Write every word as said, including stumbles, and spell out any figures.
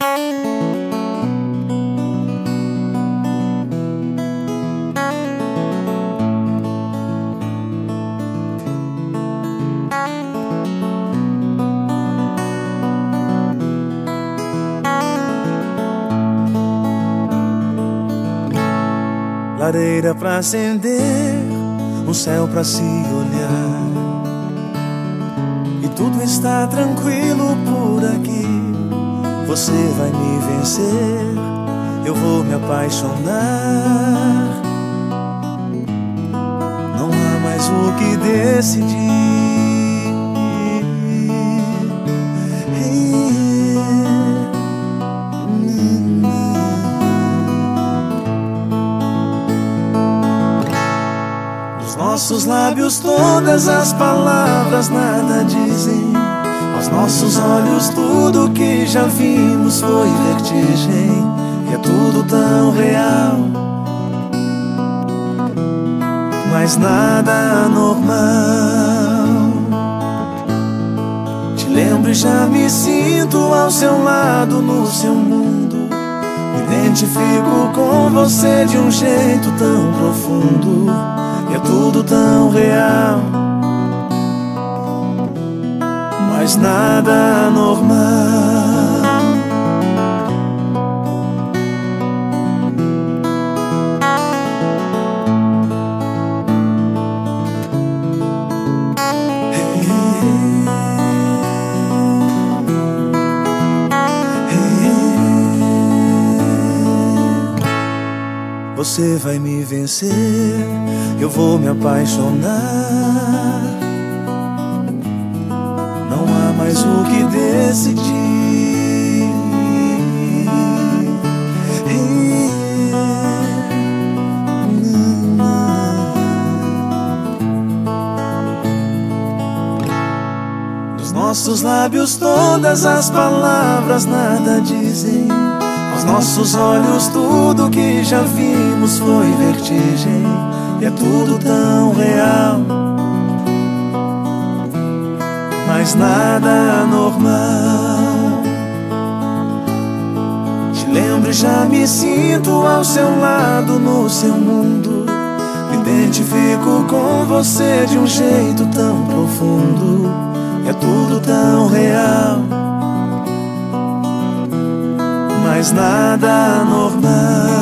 Lareira pra acender, um céu pra se olhar, e tudo está tranquilo por aqui. Você vai me vencer, eu vou me apaixonar. Não há mais o que decidir. Nossos lábios todas as palavras nada dizem. Aos nossos olhos tudo que já vimos foi vertigem. E é tudo tão real, mas nada normal. Te lembro e já me sinto ao seu lado no seu mundo. Me identifico com você de um jeito tão profundo. É tudo tão real, mas nada normal. Hey, hey, hey. Você vai me vencer, eu vou me apaixonar. Não há mais o que decidir. Dos nossos lábios todas as palavras nada dizem. Aos nossos olhos tudo que já vimos foi vertigem. E é tudo tão real, mas nada normal. Te lembro e já me sinto ao seu lado no seu mundo. Me identifico com você de um jeito tão profundo. É tudo tão real, mas nada normal.